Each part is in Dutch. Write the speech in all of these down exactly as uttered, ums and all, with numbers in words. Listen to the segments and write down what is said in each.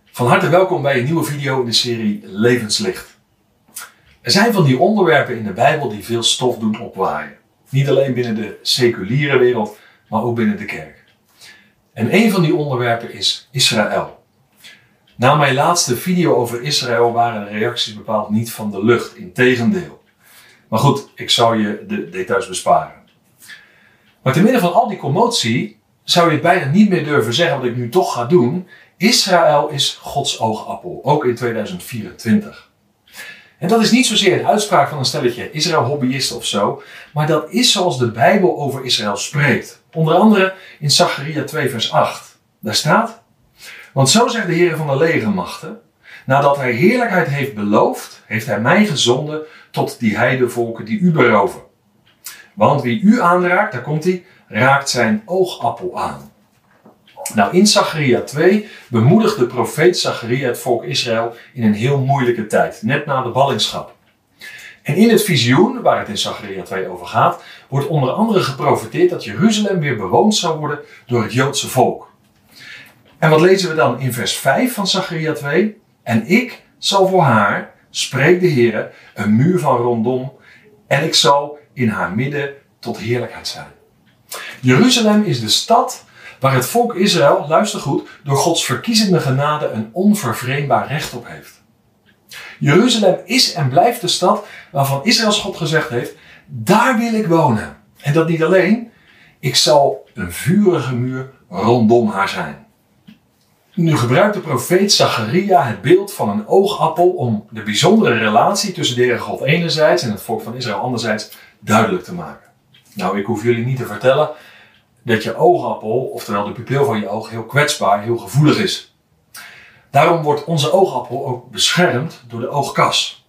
Van harte welkom bij een nieuwe video in de serie Levenslicht. Er zijn van die onderwerpen in de Bijbel die veel stof doen opwaaien. Niet alleen binnen de seculiere wereld, maar ook binnen de kerk. En een van die onderwerpen is Israël. Na mijn laatste video over Israël waren de reacties bepaald niet van de lucht, integendeel. Maar goed, ik zal je de details besparen. Maar te midden van al die commotie zou je bijna niet meer durven zeggen wat ik nu toch ga doen. Israël is Gods oogappel, ook in tweeduizend vierentwintig. En dat is niet zozeer een uitspraak van een stelletje Israël-hobbyisten of zo, maar dat is zoals de Bijbel over Israël spreekt. Onder andere in Zacharia twee vers acht. Daar staat: want zo zegt de Heer van de legermachten, nadat hij heerlijkheid heeft beloofd, heeft hij mij gezonden tot die heidevolken die u beroven. Want wie u aanraakt, daar komt hij, raakt zijn oogappel aan. Nou, in Zacharia twee bemoedigt de profeet Zacharia het volk Israël in een heel moeilijke tijd, net na de ballingschap. En in het visioen, waar het in Zacharia twee over gaat, wordt onder andere geprofeteerd dat Jeruzalem weer bewoond zou worden door het Joodse volk. En wat lezen we dan in vers vijf van Zacharia twee? En ik zal voor haar, spreekt de Heer, een muur van rondom, en ik zal in haar midden tot heerlijkheid zijn. Jeruzalem is de stad waar het volk Israël, luister goed, door Gods verkiezende genade een onvervreemdbaar recht op heeft. Jeruzalem is en blijft de stad waarvan Israëls God gezegd heeft, daar wil ik wonen. En dat niet alleen, ik zal een vurige muur rondom haar zijn. Nu gebruikt de profeet Zacharia het beeld van een oogappel om de bijzondere relatie tussen de Heere God enerzijds en het volk van Israël anderzijds duidelijk te maken. Nou, ik hoef jullie niet te vertellen dat je oogappel, oftewel de pupil van je oog, heel kwetsbaar, heel gevoelig is. Daarom wordt onze oogappel ook beschermd door de oogkas.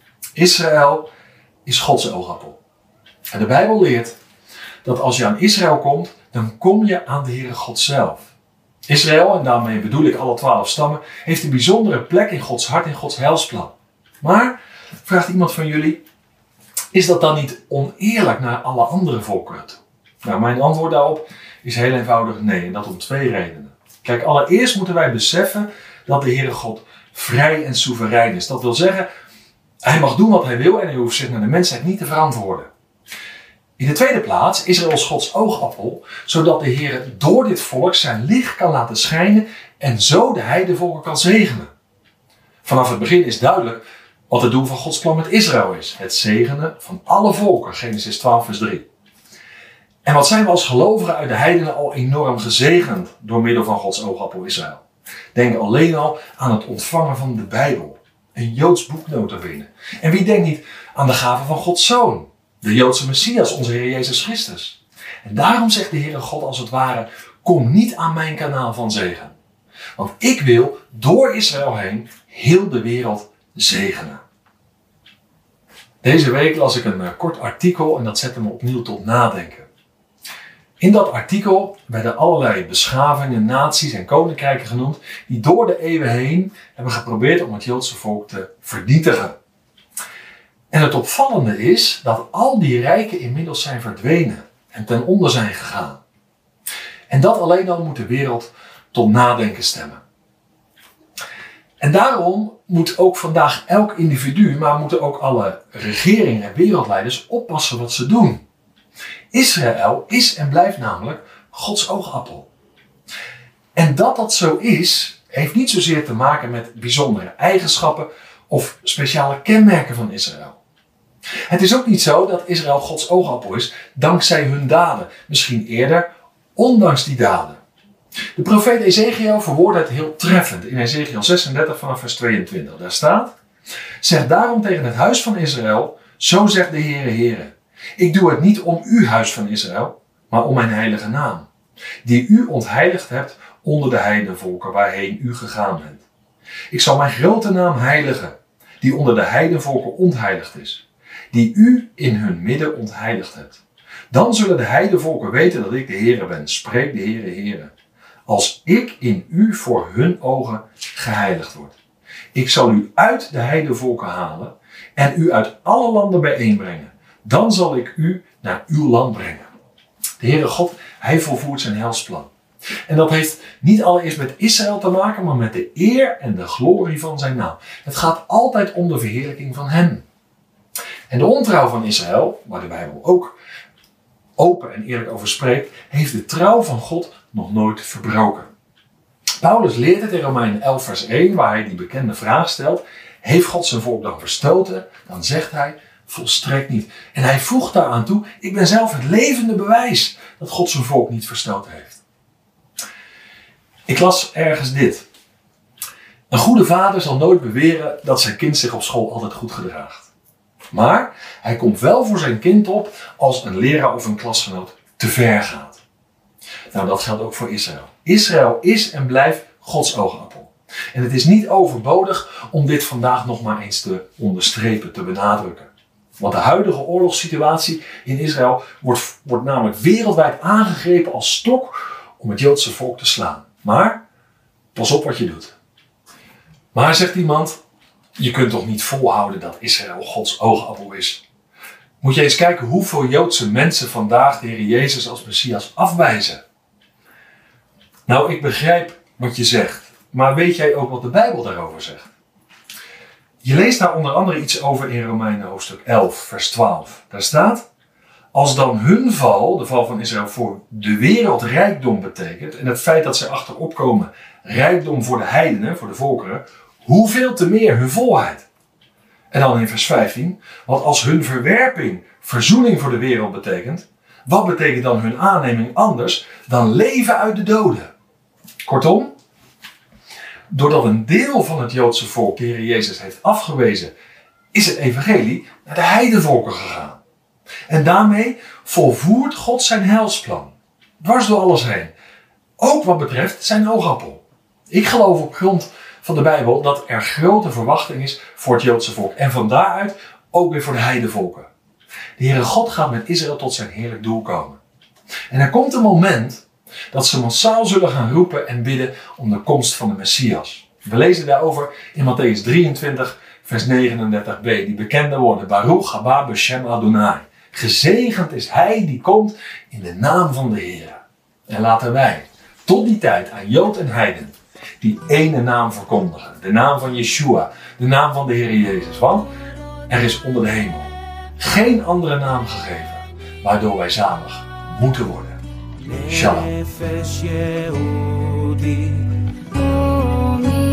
Israël is Gods oogappel. En de Bijbel leert dat als je aan Israël komt, dan kom je aan de Heere God zelf. Israël, en daarmee bedoel ik alle twaalf stammen, heeft een bijzondere plek in Gods hart, in Gods heilsplan. Maar, vraagt iemand van jullie, is dat dan niet oneerlijk naar alle andere volkeren toe? Nou, mijn antwoord daarop is heel eenvoudig nee, en dat om twee redenen. Kijk, allereerst moeten wij beseffen dat de Heere God vrij en soeverein is. Dat wil zeggen, hij mag doen wat hij wil en hij hoeft zich naar de mensheid niet te verantwoorden. In de tweede plaats, Israël is Gods oogappel, zodat de Heer door dit volk zijn licht kan laten schijnen en zo de heidevolken kan zegenen. Vanaf het begin is duidelijk wat het doel van Gods plan met Israël is. Het zegenen van alle volken, Genesis twaalf vers drie. En wat zijn we als gelovigen uit de heidenen al enorm gezegend door middel van Gods oogappel Israël. Denk alleen al aan het ontvangen van de Bijbel. Een Joods boek nota bene. En wie denkt niet aan de gave van Gods Zoon, de Joodse Messias, onze Heer Jezus Christus. En daarom zegt de Heere God als het ware, kom niet aan mijn kanaal van zegen. Want ik wil door Israël heen heel de wereld zegenen. Deze week las ik een uh, kort artikel en dat zette me opnieuw tot nadenken. In dat artikel werden allerlei beschavingen, naties en koninkrijken genoemd die door de eeuwen heen hebben geprobeerd om het Joodse volk te vernietigen. En het opvallende is dat al die rijken inmiddels zijn verdwenen en ten onder zijn gegaan. En dat alleen al moet de wereld tot nadenken stemmen. En daarom moet ook vandaag elk individu, maar moeten ook alle regeringen en wereldleiders oppassen wat ze doen. Israël is en blijft namelijk Gods oogappel. En dat dat zo is, heeft niet zozeer te maken met bijzondere eigenschappen of speciale kenmerken van Israël. Het is ook niet zo dat Israël Gods oogappel is dankzij hun daden. Misschien eerder ondanks die daden. De profeet Ezekiel verwoordt het heel treffend in Ezekiel zesendertig vanaf vers tweeëntwintig. Daar staat: zeg daarom tegen het huis van Israël, zo zegt de Heere Heere. Ik doe het niet om u, huis van Israël, maar om mijn heilige naam, die u ontheiligd hebt onder de heidenvolken waarheen u gegaan bent. Ik zal mijn grote naam heiligen, die onder de heidenvolken ontheiligd is, die u in hun midden ontheiligd hebt. Dan zullen de heidenvolken weten dat ik de Heere ben, spreekt de Heere Heere, als ik in u voor hun ogen geheiligd word. Ik zal u uit de heidenvolken halen en u uit alle landen bijeenbrengen. Dan zal ik u naar uw land brengen. De Heere God, hij volvoert zijn heilsplan. En dat heeft niet allereerst met Israël te maken, maar met de eer en de glorie van zijn naam. Het gaat altijd om de verheerlijking van hem. En de ontrouw van Israël, waar de Bijbel ook open en eerlijk over spreekt, heeft de trouw van God nog nooit verbroken. Paulus leert het in Romeinen elf vers één, waar hij die bekende vraag stelt. Heeft God zijn volk dan verstoten? Dan zegt hij, volstrekt niet. En hij voegt daaraan toe, ik ben zelf het levende bewijs dat God zijn volk niet verstoten heeft. Ik las ergens dit. Een goede vader zal nooit beweren dat zijn kind zich op school altijd goed gedraagt. Maar hij komt wel voor zijn kind op als een leraar of een klasgenoot te ver gaat. Nou, dat geldt ook voor Israël. Israël is en blijft Gods oogappel. En het is niet overbodig om dit vandaag nog maar eens te onderstrepen, te benadrukken. Want de huidige oorlogssituatie in Israël wordt, wordt namelijk wereldwijd aangegrepen als stok om het Joodse volk te slaan. Maar, pas op wat je doet. Maar, zegt iemand, je kunt toch niet volhouden dat Israël Gods oogappel is? Moet je eens kijken hoeveel Joodse mensen vandaag de Heer Jezus als Messias afwijzen. Nou, ik begrijp wat je zegt, maar weet jij ook wat de Bijbel daarover zegt? Je leest daar onder andere iets over in Romeinen hoofdstuk elf, vers twaalf. Daar staat, als dan hun val, de val van Israël, voor de wereld rijkdom betekent, en het feit dat zij achterop komen, rijkdom voor de heidenen, voor de volkeren, hoeveel te meer hun volheid. En dan in vers vijftien, want als hun verwerping verzoening voor de wereld betekent, wat betekent dan hun aanneming anders dan leven uit de doden? Kortom, doordat een deel van het Joodse volk de Heer Jezus heeft afgewezen, is het evangelie naar de heidenvolken gegaan. En daarmee volvoert God zijn heilsplan. Dwars door alles heen. Ook wat betreft zijn oogappel. Ik geloof op grond van de Bijbel dat er grote verwachting is voor het Joodse volk. En van daaruit ook weer voor de heidenvolken. De Heere God gaat met Israël tot zijn heerlijk doel komen. En er komt een moment dat ze massaal zullen gaan roepen en bidden om de komst van de Messias. We lezen daarover in Matthäus drieëntwintig, vers negenendertig b. Die bekende woorden. Baruch haba b'shem Adonai. Gezegend is hij die komt in de naam van de Heer. En laten wij tot die tijd aan Jood en Heiden die ene naam verkondigen. De naam van Yeshua. De naam van de Heer Jezus. Want er is onder de hemel geen andere naam gegeven waardoor wij zalig moeten worden. Shalom.